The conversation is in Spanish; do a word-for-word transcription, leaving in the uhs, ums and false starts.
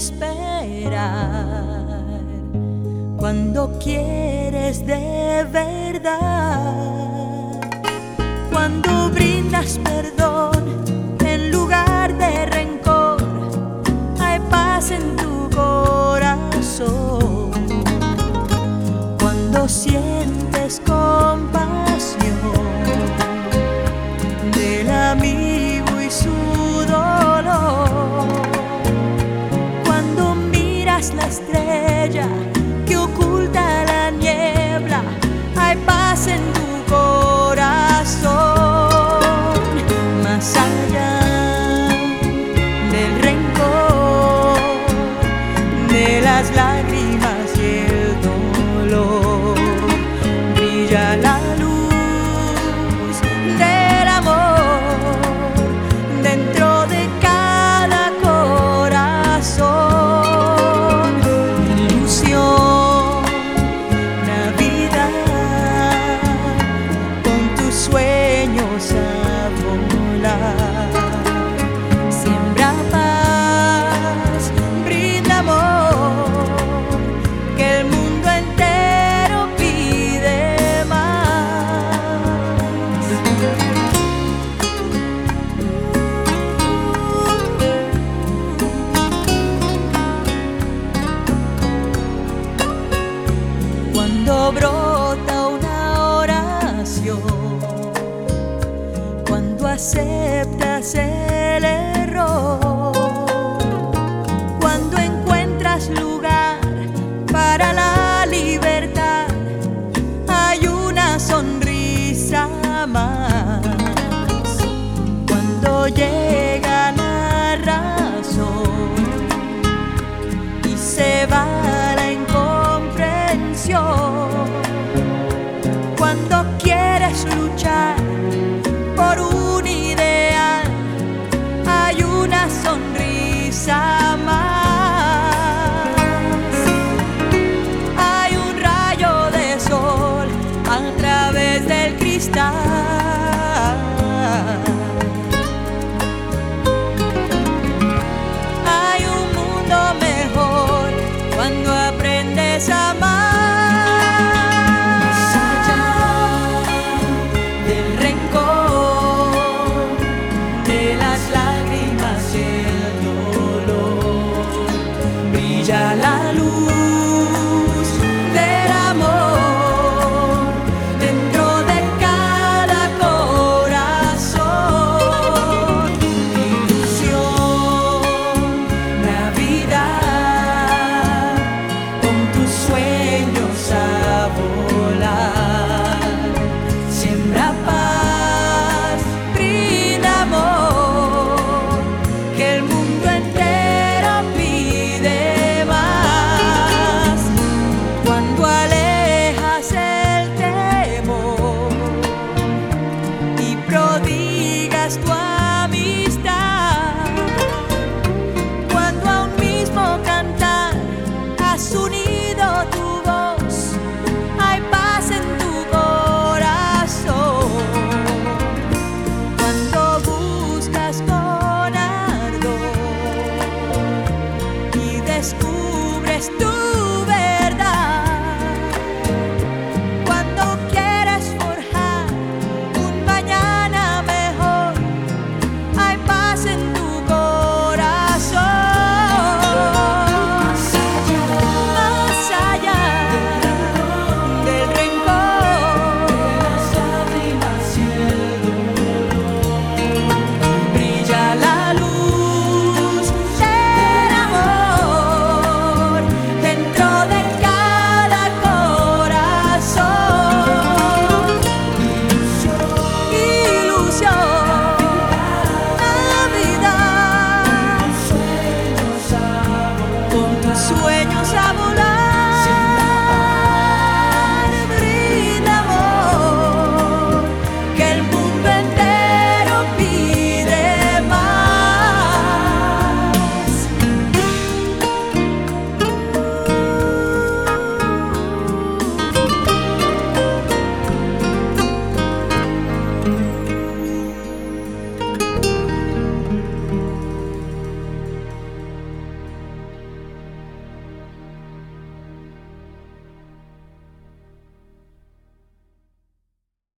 esperar, cuando quieres de verdad, cuando brindas perdón en lugar de rencor, hay paz en tu corazón. Cuando sientes compasión del amigo y su dolor, cuando miras la estrella que oculta la niebla, hay paz en tu corazón. Más allá del rencor, de las lágrimas y el dolor, brilla la luz del amor dentro de cada corazón. Ilusión, Navidad, con tus sueños a volar. Siembra paz, brinda amor, que el mundo entero pide más. Cuando brota una oración, cuando aceptas el error, cuando encuentras lugar para la libertad, hay una sonrisa más. Cuando llega la razón y se va la incomprensión, cuando quieres luchar por un ideal, hay una sonrisa más. Hay un rayo de sol a través del cristal. Hay un mundo mejor cuando aprendes a amar. Más allá del rencor, de las lágrimas y el dolor, brilla la luz del amor dentro de cada corazón. Ilusión, Navidad, con tus sueños a volar. Siembra paz, brinda amor, que el mundo entero pide más. Cuando alejas el temor y prodigas tu amistad, cuando a un mismo cantar has unido tu voz, hay paz en tu corazón. Cuando buscas con ardor y descubres tu verdad, cuando quieres forjar un mañana mejor, hay paz en tu corazón. Más allá del rencor, brilla la luz del amor dentro de cada corazón. Ilusión, Navidad, con tus sueños a volar.